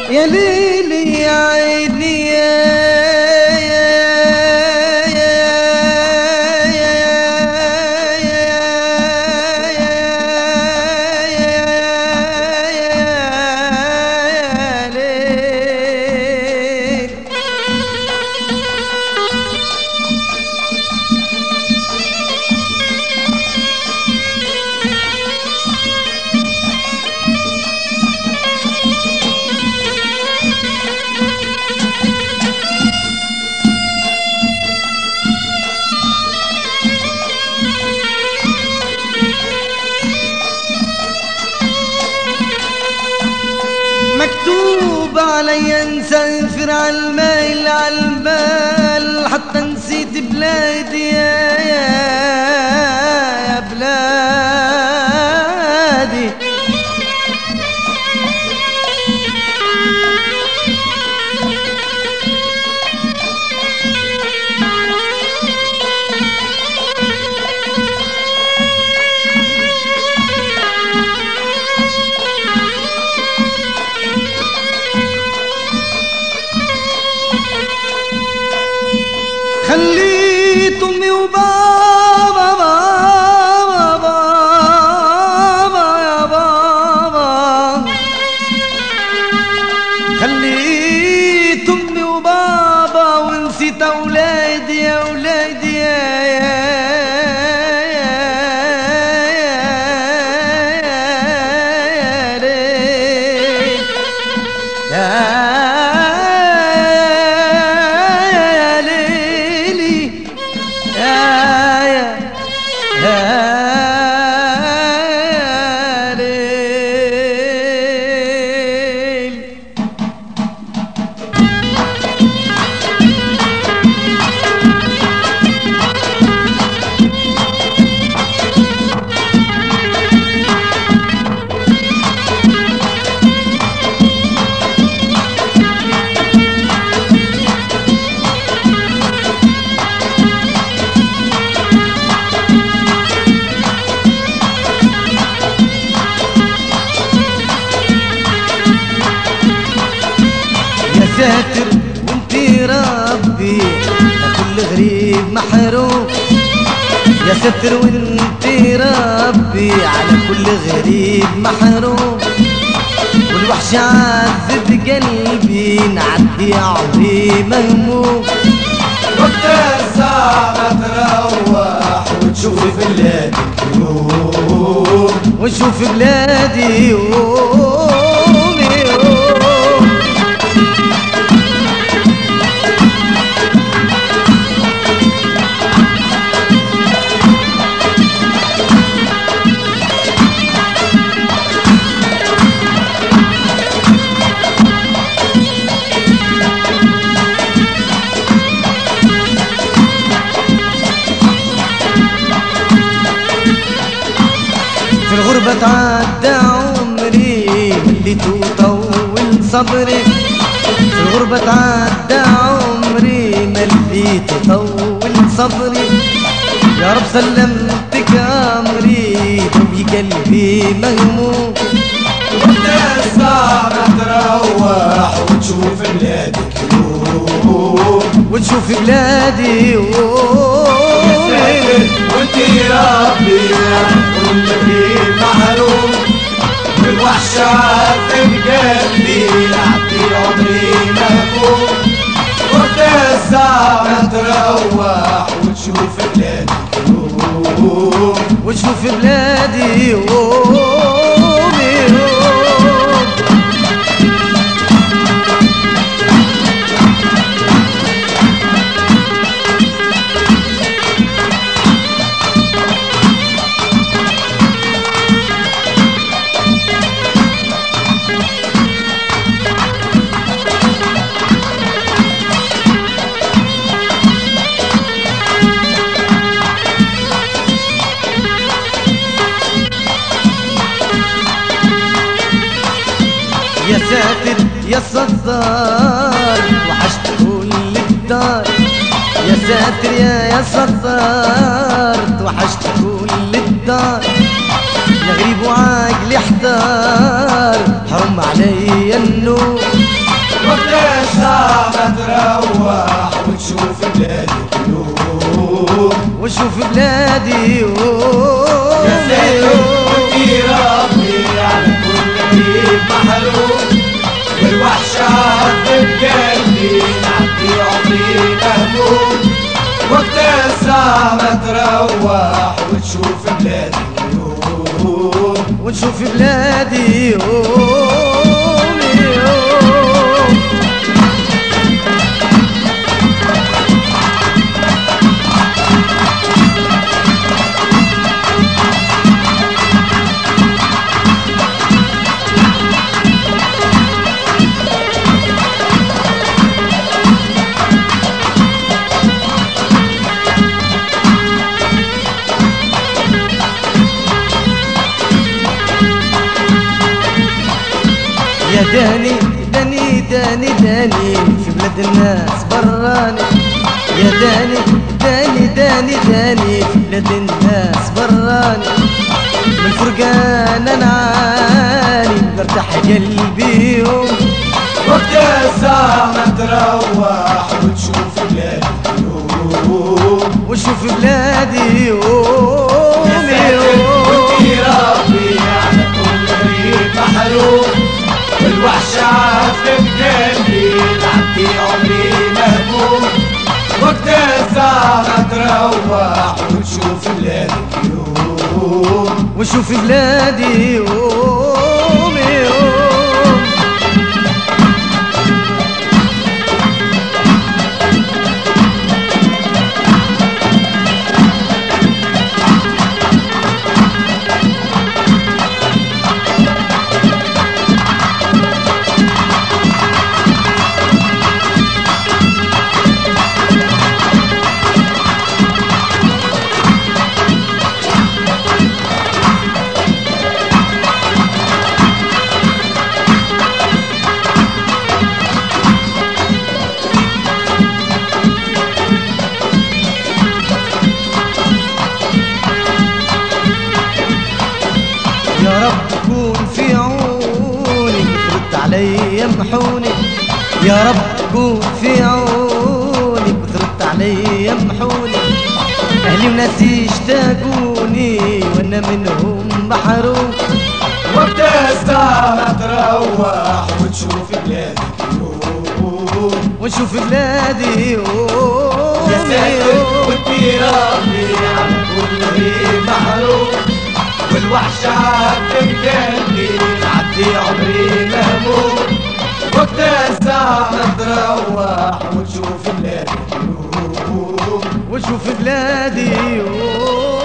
يا ليلي يا عيني مكتوب علي نسافر عالميل عالبال حتى نسيت بلادي يا بلادي. خليت امي وبابا بابا يا بابا، خليت امي وبابا ونسيت اولادي يا اولادي ساتر وانتي ربي لكل غريب محروم. يا ساتر وانتي ربي على كل غريب محروم. والوحش عذب قلبي نعدي عمري مهموم. وقت الساعة تروح وتشوف بلادك يوم، ونشوف بلادي يوم في الغربة تعدى عمري مليت وطول صبري. في الغربة تعدى عمري مليت وطول صبري. يا رب سلمتك أمري دوبي قلبي مهموم. وقت الساعة تروح وتشوف بلادك يوم، ونشوف بلادي يوم. يا ساتر وانتي ربي كل غريب محروم. والوحش عذب قلبي نعدي عمري مهموم. وقت الساعة تروح وتشوف بلادك يوم، ونشوف بلادي يوم يوم. يا ساتر يا ستار وحشت كل الدار. يا ساتر يا ستار وحشت كل الدار. يا غريب وعاقلي احتار حرم علي النوم. تروح وتشوف بلادي ونشوف بلادي يوم يوم. يا داني داني داني داني في بلاد الناس براني. يا داني داني داني داني في بلاد الناس براني. من فرقان انا عاني برتاح قلبي يوم. وقت الساعة تروح وتشوف بلادي وشوف بلادي يوم يوم. وانتي ربي على كل ريق محروم والوحش عافف قلبي لعبتي عمري مهموم. وقت الساعة تروح وتشوف بلادي يوم. وشوف بلادي يوم يوم. يا رب كون في عوني وترد علي يمحوني. يا رب كون في عوني وترد علي يمحوني. اهلي وناسي اشتاقوني وانا منهم محروم. وقت الساعة تروح وتشوف بلادي يوم. ونشوف بلادي يوم يا ساتر وانتي ربي على كل ريق محروم والوحش عافف قلبي لعبتي عمري مهموم. وقت الساعة تروح وتشوف بلادي وشوف بلادي يوم.